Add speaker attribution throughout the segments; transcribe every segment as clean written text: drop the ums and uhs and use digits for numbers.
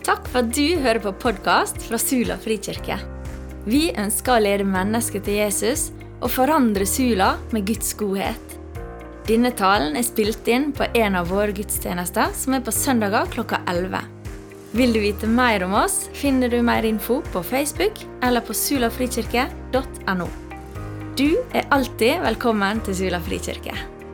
Speaker 1: Takk for at du hører på podcast fra Sula Frikirke. Vi ønsker å lede mennesker til Jesus og forandre Sula med Guds godhet. Denne talen spilt inn på en av våre gudstjenester som på søndager klokka 11. Vil du vite mer om oss, finner du mer info på Facebook eller på sulafrikirke.no. Du alltid velkommen til Sula Frikirke.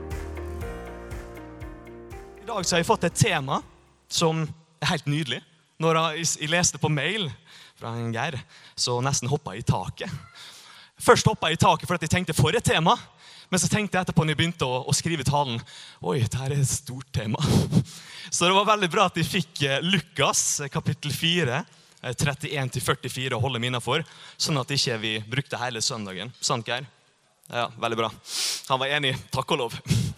Speaker 2: I dag så har jeg fått et tema som helt nydelig. Når jeg leste på mail fra en Geir, så nesten hoppet jeg i taket. Først hoppet jeg i taket for at jeg tenkte for et tema, men så tenkte jeg etterpå når jeg begynte å skrive talen, oi, dette et stort tema. Så det var veldig bra at jeg fikk Lukas, kapittel 4, 31-44 å holde minnet for, sånn at ikke vi brukte hele søndagen. Sant, Geir? Ja, veldig bra. Han var enig, takk og lov.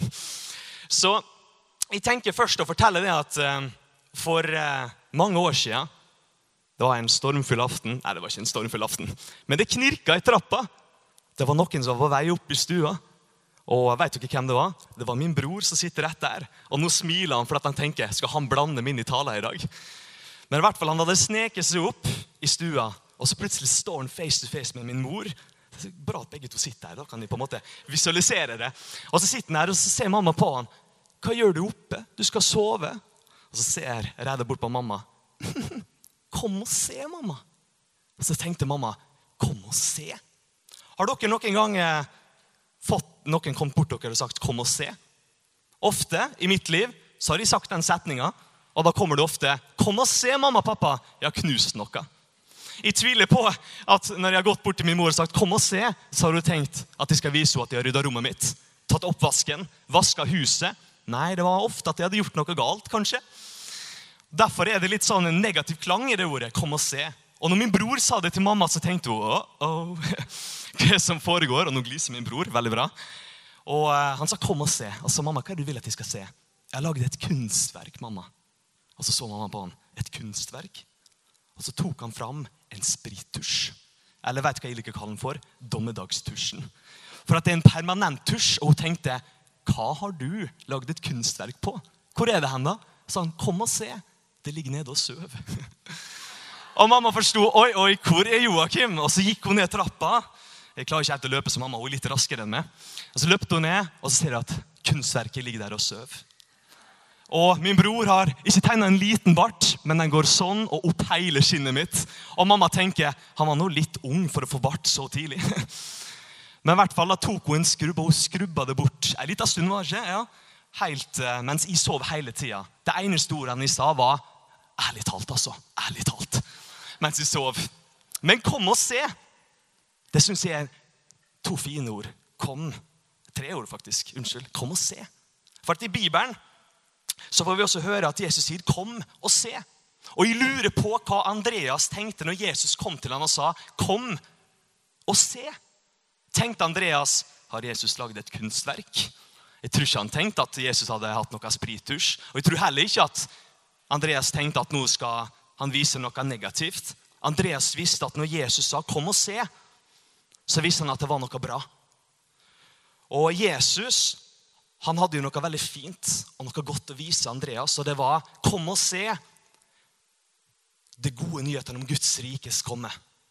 Speaker 2: Så jeg tenker først å fortelle det at for mange år siden, det var en stormfull aften. Nei, det var ikke en stormfull aften. Men det knirket i trappa. Det var noen som var på vei opp i stua. Og vet dere hvem det var? Det var min bror som sitter rett der. Og nå smiler han for at han tenker, skal han blande min i talen i dag? Men i hvert fall, han hadde sneket seg opp i stua. Og så plutselig står han face to face med min mor. Det er bra at begge to sitter her. Da kan de på en måte visualisere det. Og så sitter han her, og så ser mamma på han. Hva gjør du oppe? Du skal sove. Og så ser jeg redde bort på mamma. Kom og se, mamma. Og så tenkte mamma, kom og se. Har dere noen gang fått noen kommet bort dere og sagt, kom og se? Ofte i mitt liv så har de sagt den setningen, og da kommer det ofte, kom og se, mamma og pappa, jeg har knust noe. Jeg tviler på at når jeg har gått bort til min mor og sagt, kom og se, så har hun tenkt at de skal vise henne at de har ryddet rommet mitt, tatt oppvasken, vasket huset. Nei, det var ofte at jeg hadde gjort noe galt, kanskje. Derfor det litt sånn en negativ klang i det ordet, kom og se. Og når min bror sa det til mamma, så tenkte hun, hva som foregår? Og nå gliser min bror, veldig bra. Og han sa, kom og se. Og så, mamma, hva du vil at jeg skal se? Jeg har laget et kunstverk, mamma. Og så mamma på han, et kunstverk. Og så tok han fram en sprittusj. Eller vet du hva jeg liker å kalle den for? Dommedagstusjen. For at det en permanent tusj, og hun tenkte, hva har du laget et kunstverk på? Hvor det hen da? Så han, kom og se. Det ligger nede og søv. Og mamma forstod, oi, hvor Joakim? Og så gikk hun ned trappa. Jeg klarer ikke helt å løpe som mamma, hun litt raskere enn meg. Og så løpte hun ned, og så ser jeg at kunstverket ligger der og søv. Og min bror har ikke tegnet en liten bart, men den går sånn og opp hele skinnet mitt. Og mamma tenker, han var nå litt ung for å få bart så tidlig. Men i hvert fall da tok hun en skrubb, og hun skrubba det bort. En liten stund var det ikke, ja. Helt, mens jeg sov hele tiden. Det eneste ordet jeg sa var, ærlig talt altså, ærlig talt. Mens jeg sov. Men kom og se. Det synes jeg 2 fine ord. Kom. 3 ord faktisk, unnskyld. Kom og se. For at i Bibelen, så får vi også høre at Jesus sier, kom og se. Og jeg lurer på hva Andreas tenkte når Jesus kom til han og sa, kom og se. Tenkte Andreas, har Jesus laget et kunstverk? Jeg tror ikke han tenkte at Jesus hadde hatt noe sprittusj. Og jeg tror heller ikke at Andreas tenkte at nå skal han vise noe negativt. Andreas visste at når Jesus sa, kom og se, så visste han at det var noe bra. Og Jesus, han hadde jo noe veldig fint og noe godt å vise Andreas, og det var, kom og se det gode nyhetene om Guds rikes komme.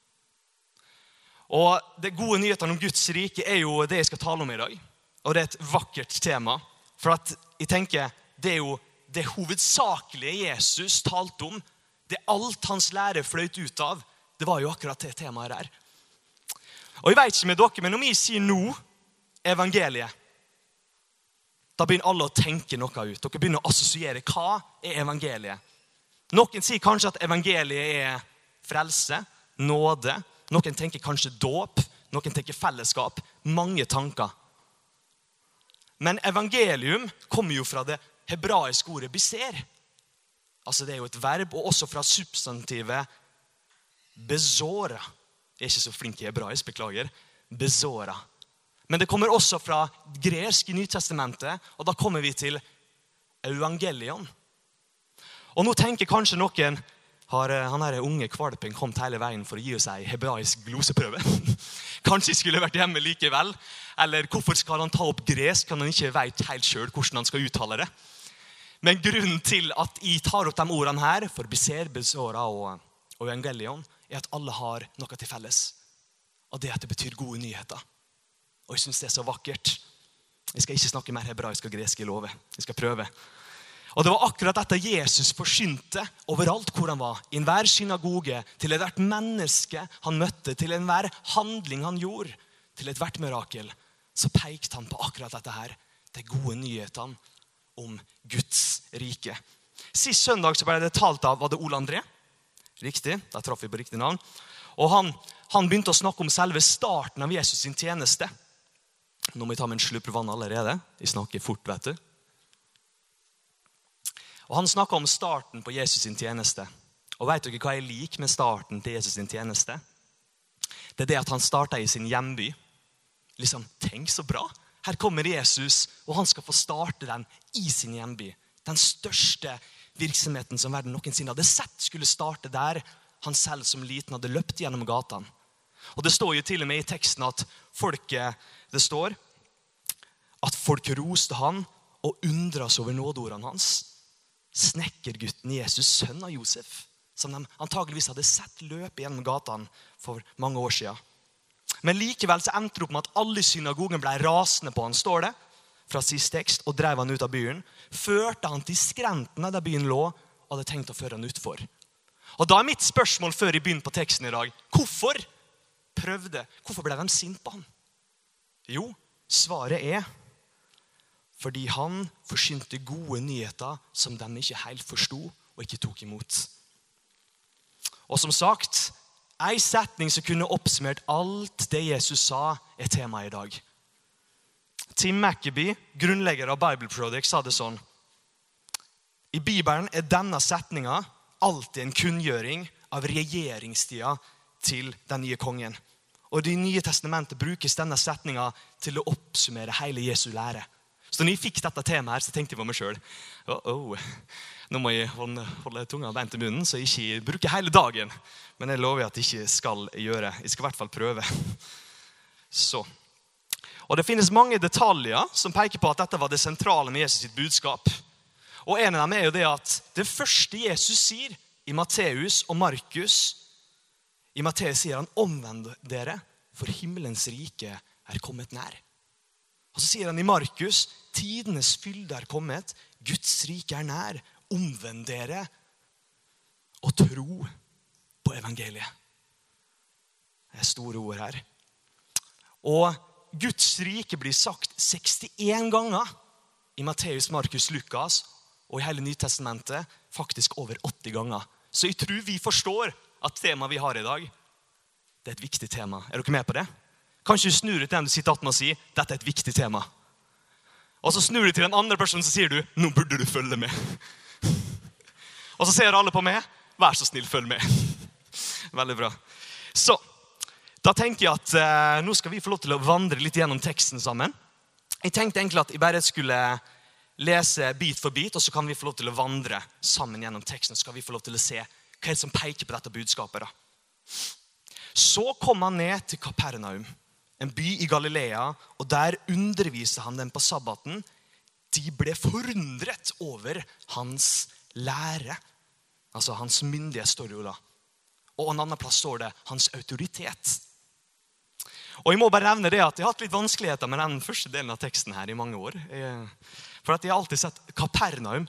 Speaker 2: Og det gode nyhetene om Guds rike jo det jeg skal tale om i dag. Og det et vakkert tema. For at jeg tenker, det jo det hovedsakelige Jesus talte om. Det alt hans lære fløyt ut av. Det var jo akkurat det temaet der. Og jeg vet ikke med dere, men om jeg sier nå, evangeliet, da begynner alle å tenke noe ut. Dere begynner å assosiere, hva evangeliet? Noen sier kanskje at evangeliet frelse, nåde. Noen tenker kanskje dåp. Noen tenker fellesskap. Mange tanker. Men evangelium kommer jo fra det hebraiske ordet beser. Altså det jo et verb, og også fra substantivet bezora. Jeg ikke så flink i hebraisk, beklager. Bezora. Men det kommer også fra gresk i Nytestamentet, og da kommer vi til evangelion. Og nå tenker kanskje noen, har han her unge kvalpen kommet hele veien for å gi oss en hebraisk gloseprøve? Kanskje skulle vært hjemme likevel? Eller hvorfor skal han ta opp gresk, kan han ikke vet helt selv hvordan han skal uttale det? Men grunnen til at jeg tar opp de ordene her, for beserbesåra og evangelion, at alle har noe til felles. Og det at det betyr gode nyheter. Og jeg synes det så vakkert. Jeg skal ikke snakke mer hebraisk og gresk, jeg lover. Jeg skal prøve. Og det var akkurat dette Jesus forsynte overalt hvor han var. I enhver synagoge, til hvert menneske han møtte, til enhver handling han gjorde, til hvert mirakel, så pekte han på akkurat dette her. De gode nyhetene om Guds rike. Sist søndag så ble det talt av, var det Ole André? Riktig, da traff vi på riktig navn. Og han begynte å snakke om selve starten av Jesus sin tjeneste. Nå må jeg ta med en slupp vann allerede. Jeg snakker fort, vet du. Og han snakket om starten på Jesus sin tjeneste. Og vet dere hva jeg liker med starten til Jesus sin tjeneste? Det er det at han startet i sin hjemby. Liksom, tenk så bra. Her kommer Jesus, og han skal få starte den i sin hjemby. Den største virksomheten som verden noensinne hadde sett skulle starte der han selv som liten hadde løpt gjennom gatan. Og det står jo til og med i teksten at folk roste han og undret seg over nådeordene hans. Snekkergutten Jesus, sønn av Josef, som de antageligvis hadde sett løpe gjennom gatan for mange år siden. Men likevel så endte det opp med at alle i synagogen ble rasende på han, står det, fra sist tekst, og drev han ut av byen. Førte han til skrenten der byen lå, og hadde tenkt å føre han utfor. Og da er mitt spørsmål før jeg begynner på teksten i dag, hvorfor ble de sint på han? Jo, svaret er, fordi han forsynte gode nyheter som de ikke helt forstod og ikke tok imot. Og som sagt, en setning som kunne oppsummert alt det Jesus sa er tema i dag. Tim Maccabee, grunnlegger av Bible Project, sa det sånn. I Bibelen er denne setninga alltid en kunngjøring av regjeringstida til den nye kongen. Og i det nye testamentet brukes denne setninga til å oppsummere hele Jesu lære. Så når jeg fikk dette temaet her, så tenkte jeg på meg selv. Nå må jeg holde tunga beint i munnen, så jeg ikke bruker hele dagen. Men jeg lover at jeg ikke skal gjøre. Jeg skal i hvert fall prøve. Så. Og det finnes mange detaljer som peker på at dette var det sentrale med Jesus sitt budskap. Og en av dem er jo det at det første Jesus sier i Matteus og Markus, i Matteus sier han, omvend dere, for himmelens rike er kommet nær. Og så sier han i Markus, tidenes fylde er kommet, Guds rike er nær, omvend dere og tro på evangeliet. Det er store ord her. Og Guds rike blir sagt 61 ganger i Matteus, Markus, Lukas og i hele Nytestamentet faktisk over 80 ganger. Så jeg tror vi forstår at temaet vi har i dag, det er et viktig tema. Er dere med på det? Kanskje du snur ut den du sitter attmed og sier, dette er et viktig tema. Og så snur du til den andre personen, så sier du, nå burde du følge med. Og så ser alle på meg, vær så snill, følg med. Veldig bra. Så, da tenker jeg at nå skal vi få lov til å vandre litt gjennom teksten sammen. Jeg tenkte egentlig at jeg bare skulle lese bit for bit, og så kan vi få lov til å vandre sammen gjennom teksten, så skal vi få lov til å se hva er det som peker på dette budskapet. Så kom han ned til Kapernaum, en by i Galilea, og der underviste han dem på sabbaten. De ble forundret over hans lære. Altså hans myndighet står det jo da. Og en annen plass står det hans autoritet. Og jeg må bare nevne det at jeg har hatt litt vanskeligheter med den første delen av teksten her i mange år. For at jeg har alltid sett Kapernaum.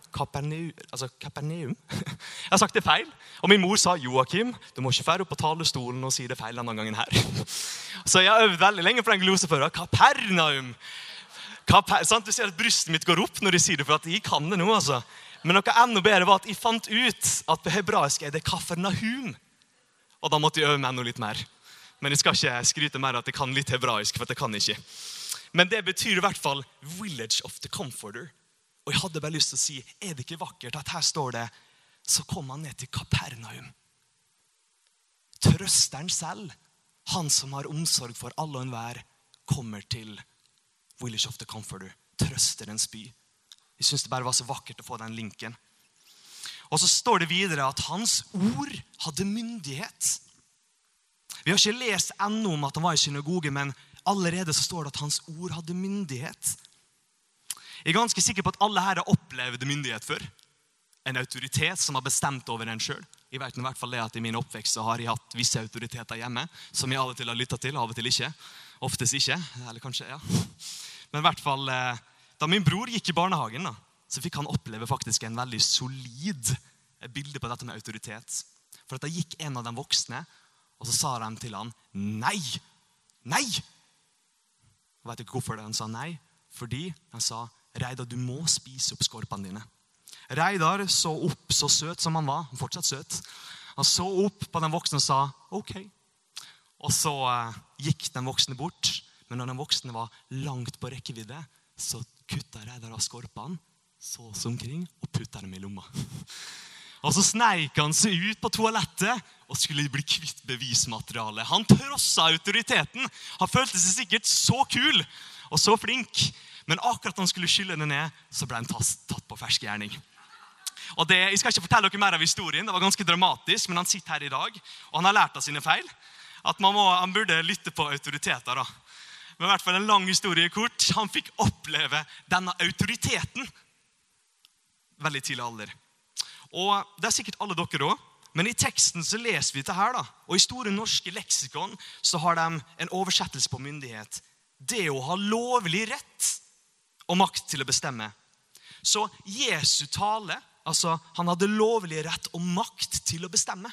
Speaker 2: Jeg har sagt det feil. Og min mor sa, Joakim, du må ikke fære opp på talerstolen og si det feil denne gangen her. Så jeg har øvd veldig lenge på den gloseføra. Kapernaum. Sant? Du ser at brystet mitt går opp når de sier det, for at jeg kan det nå, altså. Men noe enda bedre var at jeg fant ut at på hebraisk er det Kafernahum. Og da måtte jeg øve meg enda litt mer. Men jeg skal ikke skryte mer at jeg kan litt hebraisk, for det kan jeg ikke. Men det betyr i hvert fall Village of the Comforter. Og jeg hadde bare lyst til å si, er det ikke vakkert at her står det, så kom han ned til Kapernaum. Trøsteren selv, han som har omsorg for alle og enhver, kommer til Village of the Comforter, trøsterens by. Jeg synes det bare var så vakkert å få den linken. Og så står det videre at hans ord hadde myndighet. Vi har ikke lest ennå om at han var i synagoge, men allerede så står det at hans ord hadde myndighet. Jeg ganske sikker på at alle her har opplevd myndighet før. En autoritet som har bestemt over en selv. Jeg vet i hvert fall det at i min oppvekst så har jeg hatt visse autoriteter hjemme, som jeg av og til har lyttet til, av og til ikke. Oftest ikke, eller kanskje, ja. Men i hvert fall, da min bror gikk i barnehagen, så fikk han oppleve faktisk en veldig solid bilde på dette med autoritet. For at da gikk en av de voksne, og så sa de til han, nei, nei. Vet du ikke hvorfor han sa nei? Fordi han sa, Reidar, du må spise opp skorpene dine. Reidar så opp, så søt som han var, fortsatt søt. Han så opp på den voksne og sa, ok. Og så gikk den voksne bort, men når den voksne var langt på rekkevidde, så kuttet Reidar av skorpene, så omkring, og puttet dem i lomma. Og så sneik han seg ut på toalettet, og skulle bli kvitt bevismateriale. Han trosset autoriteten. Han følte seg sikkert så kul, og så flink. Men akkurat når han skulle skylle det ned, så ble han tatt på fersk gjerning. Og jeg skal ikke fortelle dere mer av historien, det var ganske dramatisk, men han sitter her i dag, og han har lært av sine feil, at han burde lytte på autoriteter da. Men i hvert fall en lang historie kort, han fikk oppleve denne autoriteten veldig tidlig alder. Og det er sikkert alle dere også, men i teksten så leser vi det her da, og i Store norske leksikon så har de en oversettelse på myndighet. Det å ha lovlig rett og makt til å bestemme. Så Jesu tale, altså han hadde lovlig rett og makt til å bestemme.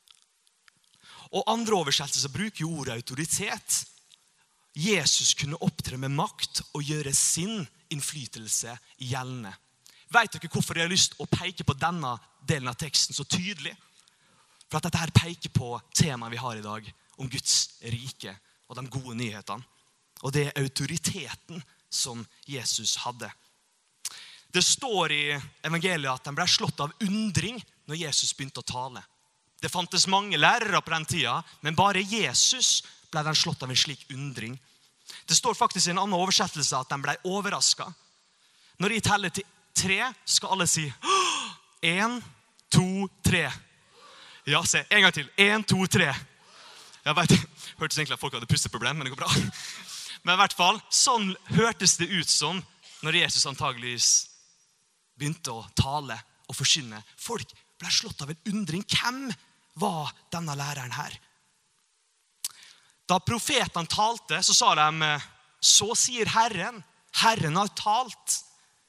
Speaker 2: Og andre oversettelser bruker jo ordet autoritet. Jesus kunne opptre med makt og gjøre sin innflytelse gjeldende. Vet dere hvorfor jeg har lyst å peke på denne delen av teksten så tydelig? For at dette her peker på temaet vi har i dag, om Guds rike og de gode nyhetene. Og det er autoriteten som Jesus hadde. Det står i evangeliet at han ble slått av undring når Jesus begynte å tale. Det fantes mange lærere på den tida, men bare Jesus ble den slått av en slik undring. Det står faktisk i en annen oversettelse at den ble overrasket. Når jeg teller til 3, skal alle si 1, 2, 3. Ja, se, en gang til. 1, 2, 3. Jeg vet, hørtes egentlig at folk hadde pusteproblem, men det går bra. Men i hvert fall, sånn hørtes det ut som når Jesus antageligvis begynte å tale og forkynne. Folk ble slått av en undring. Hvem var denne læreren her? Da profeten talte, så sa de, så sier Herren. Herren har talt.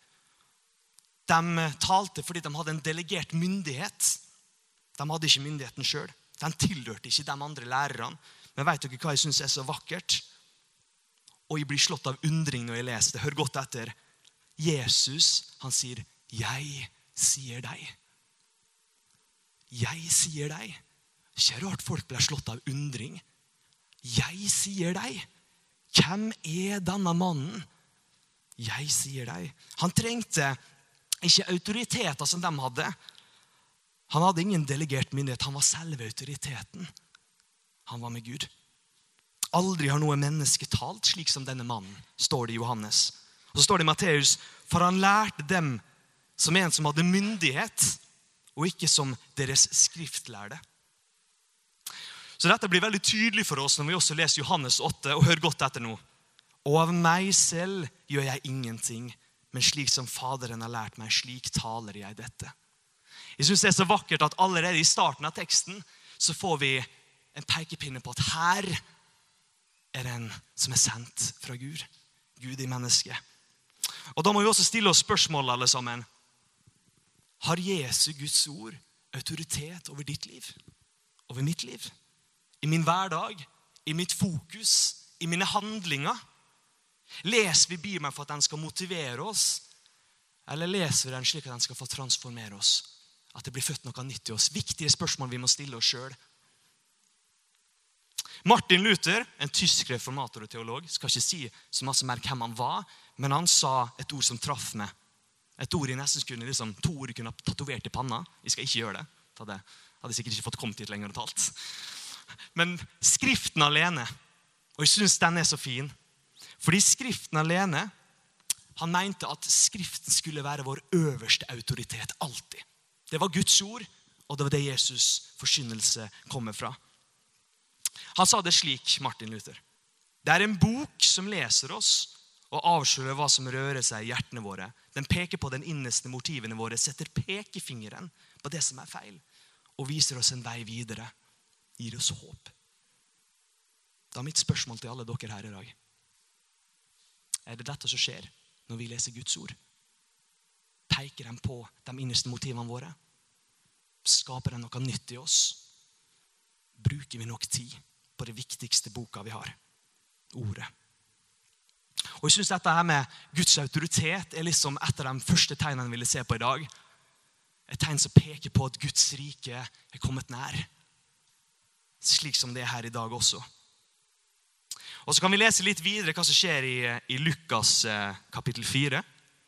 Speaker 2: De talte fordi de hadde en delegert myndighet. De hadde ikke myndigheten selv. De tilhørte ikke de andre lærerne. Men vet dere hva jeg synes er så vakkert? Og jeg blir slått av undring når jeg leser det. Hør godt etter. Jesus, han sier, jeg sier deg. Jeg sier deg. Det er ikke rart folk blir slått av undring. Jeg sier deg. Hvem er denne mannen? Jeg sier deg. Han trengte ikke autoriteter som de hadde. Han hadde ingen delegert myndighet. Han var selve autoriteten. Han var med Gud. Aldri har noe menneske talt slik som denne mannen, står det i Johannes. Og så står det i Matteus, for han lærte dem som en som hadde myndighet, og ikke som deres skriftlærde. Så dette blir veldig tydelig for oss når vi også leser Johannes 8, og hør godt etter nå. Og av meg selv gjør jeg ingenting, men slik som Faderen har lært meg, slik taler jeg dette. Jeg synes det er så vakkert at allerede i starten av teksten, så får vi en pekepinne på at her er den som er sendt fra Gud. Gud i mennesket. Og da må vi også stille oss spørsmål alle sammen. Har Jesu Guds ord autoritet over ditt liv? Over mitt liv? I min hverdag? I mitt fokus? I mine handlinger? Leser vi Bibelen for at den skal motivere oss? Eller leser vi den slik at den skal få transformere oss? At det blir født noe nytt i oss? Viktige spørsmål vi må stille oss selv. Martin Luther, en tysk reformator og teolog, skal ikke si så masse mer hvem han var, men han sa et ord som traff meg. Et ord jeg nesten kunne, 2 ord jeg kunne ha tatovert i panna. Jeg skal ikke gjøre det. Hadde sikkert ikke fått kommet hit lenger og talt. Men skriften alene, og jeg synes den er så fin, fordi skriften alene, han mente at skriften skulle være vår øverste autoritet alltid. Det var Guds ord, og det var det Jesus forkynnelse kommer fra. Han sa det slik, Martin Luther. Det er en bok som leser oss, og avslører hva som rører seg i hjertene våre. Den peker på den innerste motivene våre, setter pekefingeren på det som er feil, og viser oss en vei videre, gir oss håp. Da er mitt spørsmål til alle dere her i dag. Er det dette som skjer når vi leser Guds ord? Peker de på de innerste motivene våre? Skaper de noe nytt i oss? Bruker vi nok tid på det viktigste boka vi har? Ordet. Og jeg synes dette her med Guds autoritet er liksom et av de første tegnene jeg ville se på i dag. Et tegn som peker på at Guds rike er kommet nær. Slik som det er her i dag også. Og så kan vi lese litt videre hva som skjer i Lukas kapittel 4,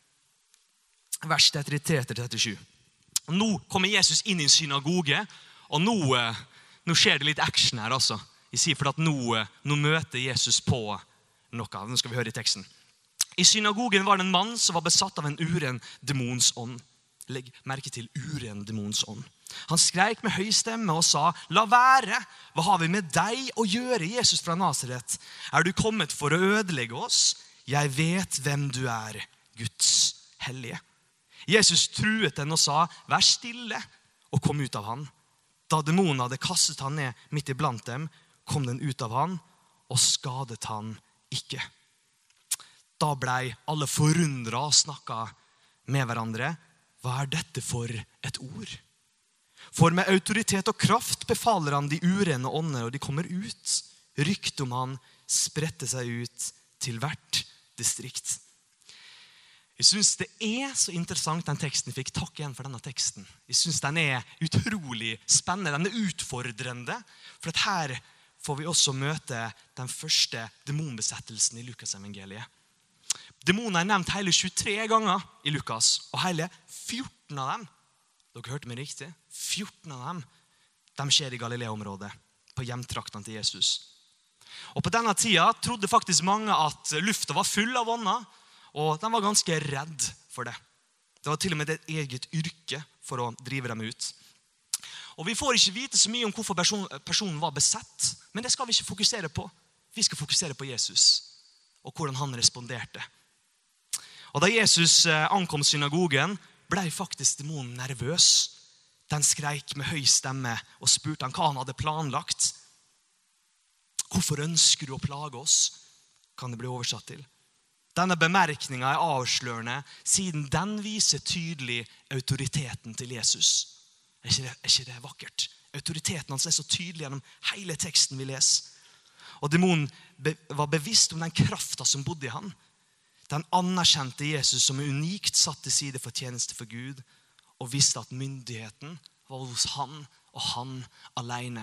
Speaker 2: vers 33-37. Nå kommer Jesus inn i en synagoge, og nå skjer det litt action her altså. Jeg sier for at nå møter Jesus på noe. Nå skal vi høre i teksten. I synagogen var det en mann som var besatt av en uren demons ånd. Legg merke til uren demons ånd. Han skreik med høy stemme og sa, «La være! Hva har vi med deg å gjøre, Jesus fra Nazaret? Er du kommet for å ødelegge oss? Jeg vet hvem du er, Guds hellige.» Jesus truet den og sa, «Vær stille», og kom ut av han. Da demonen hadde kastet han ned midt iblant dem, kom den ut av han og skadet han ikke. Da ble alle forundret og snakket med hverandre. Hva er dette for et ord? For med autoritet og kraft befaler han de urene ånder, og de kommer ut. Ryktet om han spredte seg ut til hvert distrikt. Jeg synes det er så interessant den teksten. Jeg fikk takk igjen for denne teksten. Jeg synes den er utrolig spennende, den er utfordrende. For at her får vi også møte den første demonbesettelsen i Lukas evangeliet. Demoner er nevnt hele 23 ganger i Lukas, og hele 14 av dem, dere hørte meg riktig, 14 av dem, de skjer i Galilea-området, på hjemtraktene til Jesus. Og på denne tida trodde faktisk mange at lufta var full av ånder, og de var ganske redd for det. Det var til og med et eget yrke for å drive dem ut. Og vi får ikke vite så mye om hvorfor personen var besett, men det skal vi ikke fokusere på. Vi skal fokusere på Jesus, og hvordan han responderte. Og da Jesus ankom synagogen, ble faktisk demonen nervøs. Den skreik med høy stemme og spurte han hva han hadde planlagt. Hvorfor ønsker du å plage oss? Kan det bli oversatt til. Denne bemerkningen er avslørende, siden den viser tydelig autoriteten til Jesus. Er ikke det vakkert? Autoriteten hans er så tydelig gjennom hele teksten vi leser. Og demonen var bevisst om den kraften som bodde i han. Den anerkjente Jesus som unikt satt til side for tjeneste for Gud, og visste at myndigheten var hos han og han alene.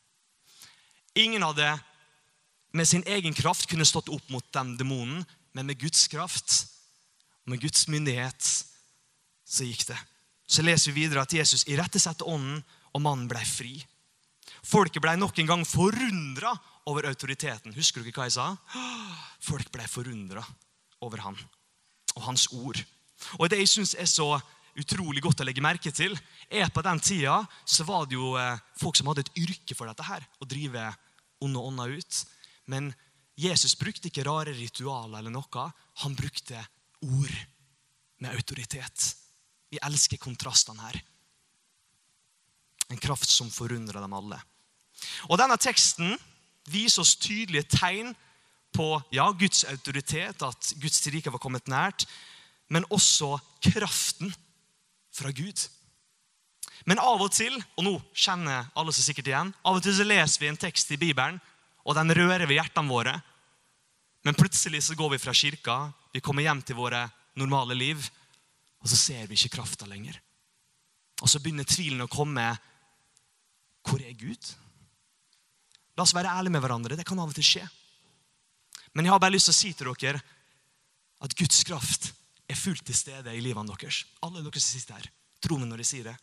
Speaker 2: Ingen hadde med sin egen kraft kunne stått opp mot den demonen, men med Guds kraft og med Guds myndighet så gikk det. Så leser vi videre at Jesus irettesatte ånden, og mannen ble fri. Folket ble nok en gang forundret over autoriteten. Husker du ikke hva jeg sa? Folk ble forundret over han og hans ord. Og det jeg synes er så utrolig godt å legge merke til, er at på den tida så var det jo folk som hadde et yrke for dette her, å drive onde ånder ut. Men Jesus brukte ikke rare ritualer eller noe. Han brukte ord med autoritet. Vi elsker kontrastene her. En kraft som forundrer dem alle. Og denne teksten viser oss tydelige tegn på Guds autoritet, at Guds rike var kommet nært, men også kraften fra Gud. Men av og til, og nå kjenner alle så sikkert igjen, av og til så leser vi en tekst i Bibelen, og den rører ved hjertene våre. Men plutselig så går vi fra kirka, vi kommer hjem til våre normale liv, og så ser vi ikke kraften lenger. Og så begynner tvilen å komme. Hvor er Gud? La oss være ærlige med hverandre, det kan av og til skje. Men jeg har bare lyst til å si til dere at Guds kraft er fullt til stede i livene deres. Alle dere som sitter her, tro meg når jeg sier det.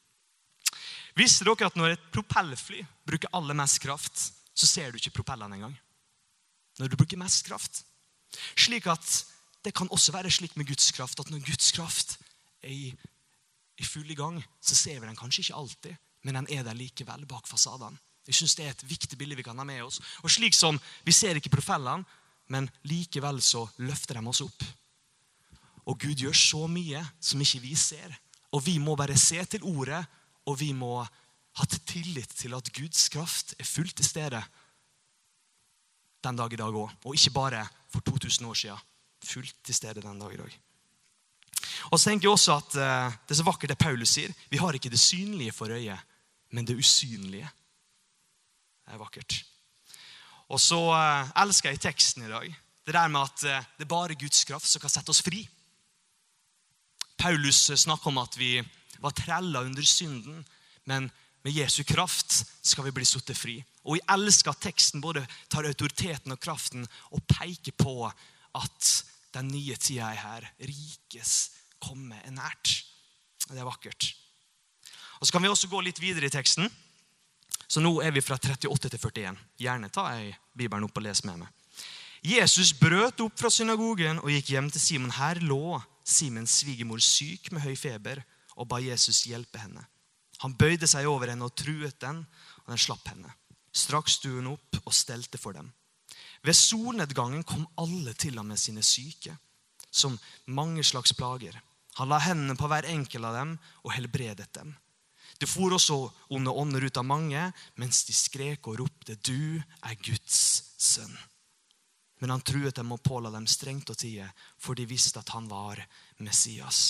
Speaker 2: Visste dere at når et propellfly bruker aller mest kraft, så ser du ikke propellene engang? Når du bruker mest kraft. Slik at det kan også være slik med Guds kraft, at når Guds kraft er i full gang, så ser vi den kanskje ikke alltid, men den er der likevel bak fasaden. Jeg synes det er et viktig bilde vi kan ha med oss. Og slik som vi ser ikke propellene, men likevel så løfter de oss opp. Og Gud gjør så mye som ikke vi ser. Og vi må bare se til ordet, og vi må ha tillit til at Guds kraft fullt til stede den dag i dag også. Og ikke bare for 2000 år siden. Fullt til stede den dag i dag. Og så tenker jeg også at det er så vakkert det Paulus sier. Vi har ikke det synlige for øyet, men det usynlige. Det er vakkert. Og så elsker jeg teksten i dag. Det der med at det er bare Guds kraft som kan sette oss fri. Paulus snakker om at vi var trella under synden, men med Jesu kraft skal vi bli satt fri. Og jeg elsker at teksten både tar autoriteten og kraften og peker på at den nye tida er her. Rikes komme er nært. Det er vakkert. Og så kan vi også gå litt videre i teksten. Så nå er vi fra 38 til 41. Gjerne ta Bibelen opp og les med meg. Jesus brøt opp fra synagogen og gikk hjem til Simon. Her lå Simons svigermor syk med høy feber og ba Jesus hjelpe henne. Han bøyde seg over henne og truet den, og den slapp henne. Straks sto hun opp og stelte for dem. Ved solnedgangen kom alle til ham med sine syke, som mange slags plager. Han la hendene på hver enkel av dem og helbredet dem. Det for også onde ånder ut av mange, mens de skrek og ropte, «Du er Guds sønn». Men han truet dem og påla dem strengt å tie, for de visste at han var Messias.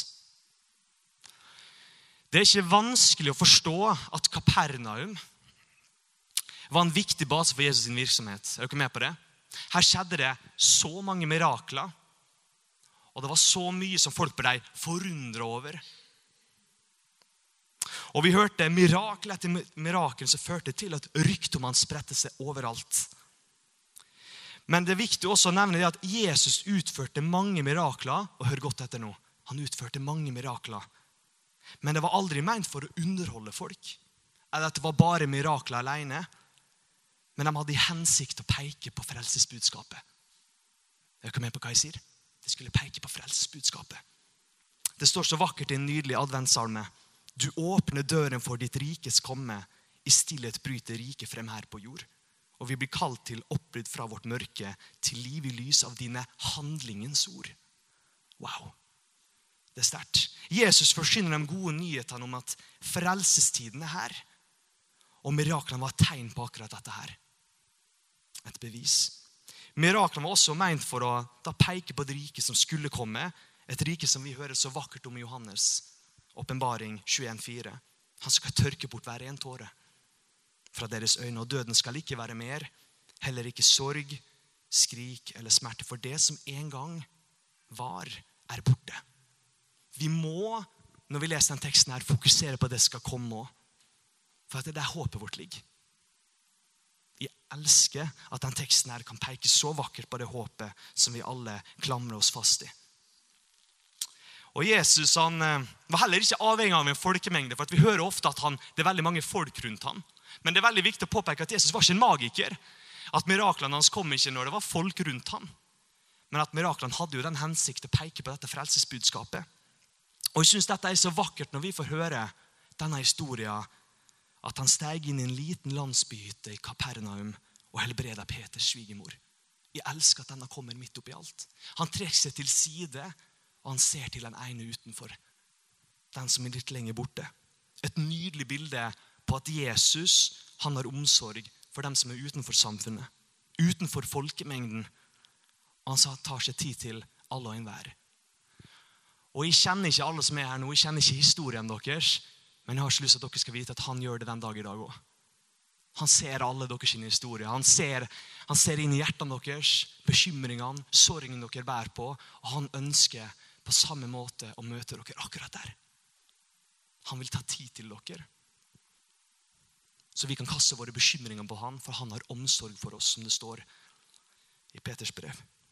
Speaker 2: Det er ikke vanskelig å forstå at Kapernaum var en viktig base for Jesus sin virksomhet. Er dere med på det? Her skjedde det så mange mirakler, og det var så mye som folk ble forundret over. Og vi hørte mirakel etter mirakel som førte til at ryktet om han spredte seg overalt. Men det er viktig også å nevne det at Jesus utførte mange mirakler, og hør godt etter nå, han utførte mange mirakler. Men det var aldri ment for å underholde folk, eller at det var bare mirakler alene, men de hadde i hensikt å peke på frelsesbudskapet. Er dere med på hva jeg sier? De skulle peke på frelsesbudskapet. Det står så vakkert i en nydelig adventssalme. Du åpner døren for ditt rikes komme, i stillhet bryter riket frem her på jord. Og vi blir kalt til oppbrudd fra vårt mørke, til liv i lys av dine handlingens ord. Wow, det er sterkt. Jesus forsyner de gode nyhetene om at frelsestiden er her. Og miraklene var et tegn på akkurat dette her. Et bevis. Miraklene var også ment for å peke på det rike som skulle komme. Et rike som vi hører så vakkert om i Johannes. Åpenbaring 21,4. Han skal tørke bort hver en tåre fra deres øyne, og døden skal ikke være mer, heller ikke sorg, skrik eller smerte, for det som en gang var, er borte. Vi må, når vi leser den teksten her, fokusere på det som skal komme også, for at det er der håpet vårt ligger. Jeg elsker at den teksten her kan peke så vakkert på det håpet som vi alle klamrer oss fast i. Og Jesus han var heller ikke avhengig av en folkemengde, for at vi hører ofte at det er veldig mange folk rundt ham. Men det er veldig viktig å påpeke at Jesus var ikke en magiker. At miraklene hans kom ikke når det var folk rundt ham. Men at miraklene hadde jo den hensikt å peke på dette frelsesbudskapet. Og jeg synes dette er så vakkert når vi får høre denne historien, at han steg inn i en liten landsbyhytte i Kapernaum og helbreda Peters svigermor. Jeg elsker at denne kommer midt oppi alt. Han trekker seg til side, og han ser til den ene utenfor. Den som er litt lenger borte. Et nydelig bilde på at Jesus, han har omsorg for dem som er utenfor samfunnet. Utenfor folkemengden. Og han tar seg tid til alle og enhver. Og jeg kjenner ikke alle som er her nå. Jeg kjenner ikke historien deres. Men jeg har ikke lyst til at dere skal vite at han gjør det den dag i dag også. Han ser alle deres historier. Han ser inn i hjertene deres, bekymringene, sorgen dere bærer på. Og han ønsker på samme måte å møte dere akkurat der. Han vil ta tid til dere. Så vi kan kaste våre bekymringer på han, for han har omsorg for oss, som det står i Peters brev.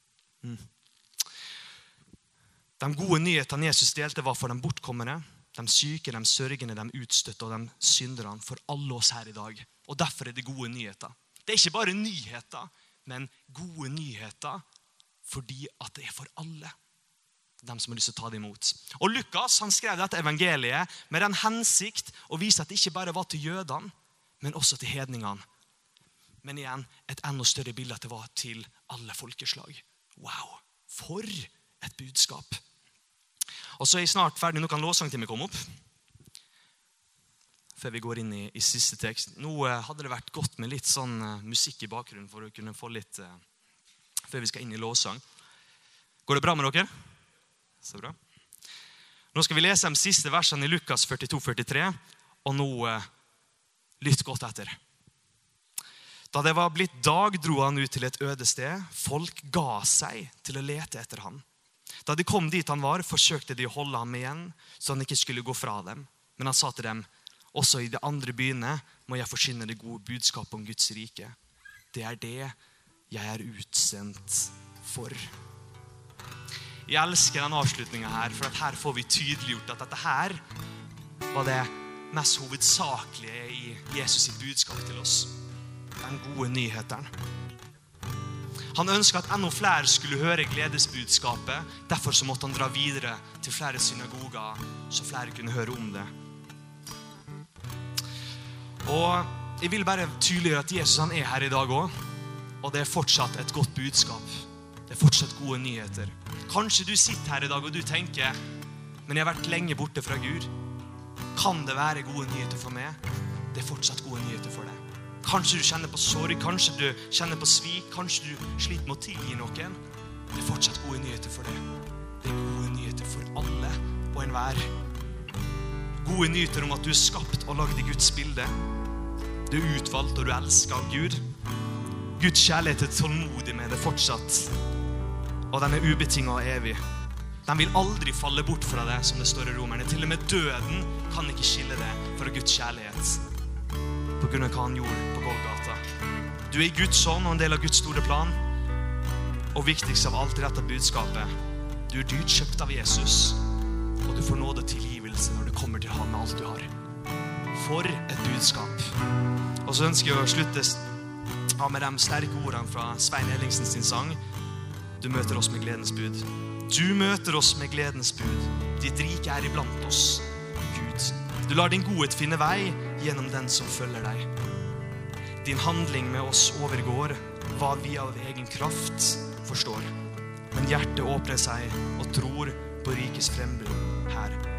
Speaker 2: De gode nyhetene Jesus delte var for de bortkommende, de syke, de sørgende, de utstøtte og de synderne, for alle oss her i dag. Og derfor er det gode nyheter. Det er ikke bare nyheter, men gode nyheter fordi at det er for alle. De som har lyst til å ta det imot. Og Lukas, han skrev dette evangeliet med den hensikt å vise at det ikke bare var til jødene, men også til hedningene. Men igjen, et enda større bilde at det var til alle folkeslag. Wow, for et budskap. Og så jeg snart ferdig. Nå kan lovsangtimen komme opp. Før vi går inn i siste tekst. Nå hadde det vært godt med litt sånn musikk i bakgrunnen for å kunne få litt, før vi skal inn i lovsang. Går det bra med dere? Så bra. Nå skal vi lese de siste versene i Lukas 42-43, og nå lytt godt etter. Da det var blitt dag, dro han ut til et øde sted. Folk ga seg til å lete etter ham. Da de kom dit han var, forsøkte de å holde ham igjen, så han ikke skulle gå fra dem. Men han sa til dem, også i de andre byene må jeg forkynne det gode budskap om Guds rike. Det er det jeg er utsendt for. Jeg elsker den avslutningen her, for at her får vi tydeliggjort at dette her var det mest hovedsakelige i Jesus sitt budskap til oss. Den gode nyheten. Han ønsket at enda flere skulle høre gledesbudskapet, derfor så måtte han dra videre til flere synagoger, så flere kunne høre om det. Og jeg vil bare tydeliggjøre at Jesus han er her i dag også, og det er fortsatt et godt budskap. Det er fortsatt gode nyheter. Kanskje du sitter her i dag og du tenker, men jeg har vært lenge borte fra Gud. Kan det være gode nyheter for meg? Det er fortsatt gode nyheter for deg. Kanskje du kjenner på sorg, kanskje du kjenner på svik, kanskje du sliter med å tilgi noen. Det er fortsatt gode nyheter for deg. Det er gode nyheter for alle og enhver. Gode nyheter om at du er skapt og lagd i Guds bilde. Du er utvalgt og du er elsket av Gud. Guds kjærlighet er tålmodig med det fortsatt. Og den er ubetinget og evig. Den vil aldri falle bort fra det, som det står i Romerne. Til og med døden kan ikke skille det fra Guds kjærlighet. På grunn av hva han gjorde på Golgata. Du er i Guds hånd og en del av Guds store plan. Og viktigst av alt i dette budskapet. Du er dyrt kjøpt av Jesus. Og du får nåde og tilgivelse når du kommer til ham med alt du har. For et budskap. Og så ønsker jeg å slutte med de sterke ordene fra Svein Ellingsen sin sang. Du møter oss med gledens bud. Du møter oss med gledens bud. Ditt rike er iblant oss, Gud. Du lar din godhet finne vei gjennom den som følger deg. Din handling med oss overgår hva vi av egen kraft forstår. Men hjertet åpner seg og tror på rikets frembrudd her.